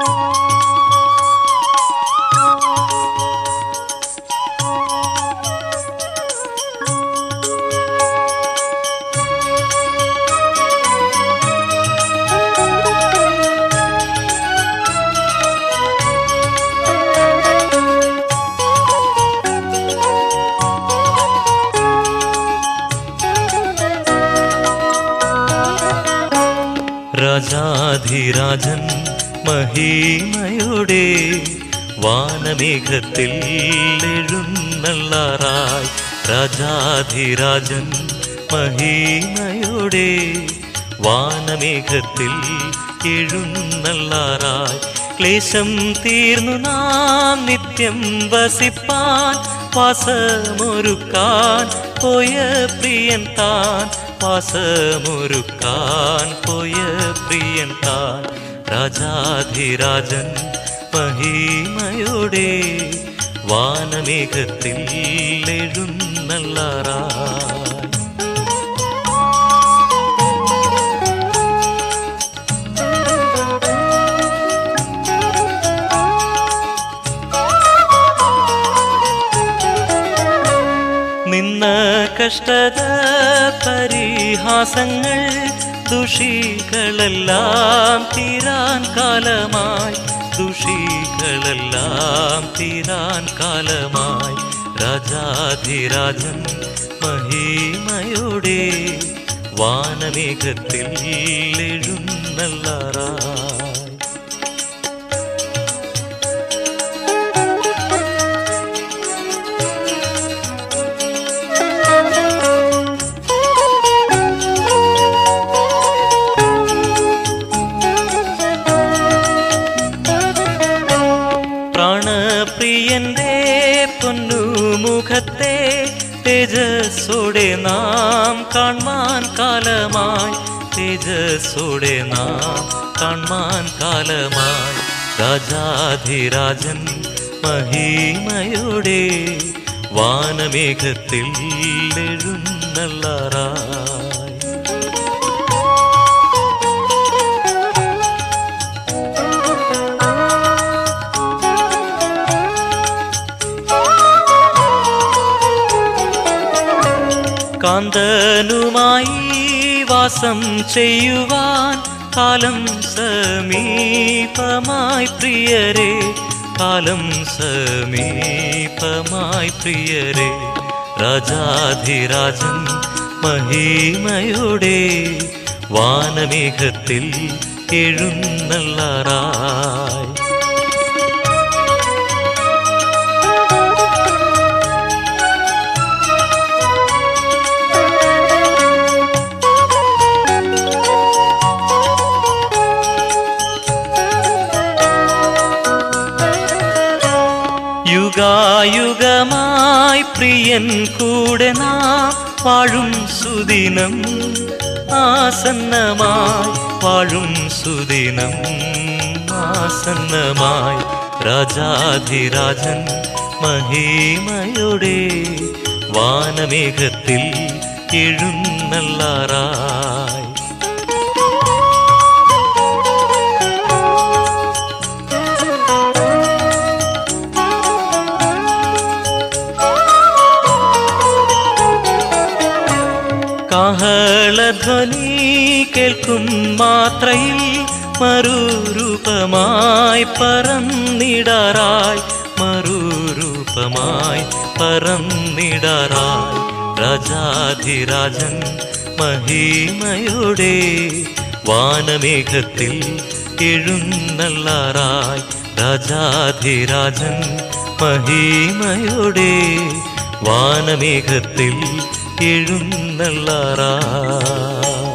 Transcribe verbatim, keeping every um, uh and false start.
രാജാധിരാജൻ മഹിമയുടെ വാനമേഘത്തിൽ എഴുന്നള്ളാറായി. രാജാധിരാജൻ മഹിമയുടെ വാനമേഘത്തിൽ എഴുന്നള്ളാറായി. ക്ലേശം തീർന്നു നാം നിത്യം വസിപ്പാൻ വാസമൊരുക്കാൻ പോയ പ്രിയൻ താൻ. വാസമൊരുക്കാൻ പോയ പ്രിയൻ താൻ. രാജാധിരാജൻ മഹിമയുടെ വാനമേഘത്തിൽ എഴുന്നള്ളാറായി. നിന്ന കഷ്ടത പരിഹാസങ്ങൾ ദുഷികളെല്ലാം തീരാൻ കാലമായി. ദുഷികളെല്ലാം തീരാൻ കാലമായി. രാജാധിരാജൻ മഹിമയുടെ വാനമേഘത്തിൽ എഴുന്നള്ളാറായി. പ്രാണപ്രിയന്റെ പൊന്നുമുഖത്തെ തേജസ്സോടെ നാം കാൺമാൻ കാലമായി. തേജസ്സോടെ നാം കാൺമാൻ കാലമായി. രാജാധിരാജൻ മഹിമയുടെ വാനമേഘത്തിൽ എഴുന്നള്ളാറായി. കാന്തനുമായി വാസം ചെയ്യുവാൻ കാലം സമീപമായി പ്രിയരെ. കാലം സമീപമായി പ്രിയരെ. രാജാധിരാജൻ മഹിമയുടെ വാനമേഘത്തിൽ എഴുന്നള്ളാറായി. യുഗായുഗമായി പ്രിയൻ കൂടെ നാം വാഴും സുദിനം ആസന്നമായി. വാഴും സുദിനം ആസന്നമായി. രാജാധിരാജൻ മഹിമയുടെ വാനമേഘത്തിൽ എഴുന്നള്ളാറായി. കാഹളധ്വനി കേൾക്കും മാത്രയിൽ മറുരൂപമായി പറന്നിടാറായി. മറുരൂപമായി പറന്നിടാറായി. രാജാധിരാജൻ മഹിമയുടെ വാനമേഘത്തിൽ എഴുന്നള്ളാറായി. രാജാധിരാജൻ മഹിമയുടെ വാനമേഘത്തിൽ എഴുന്നള്ളാറായി.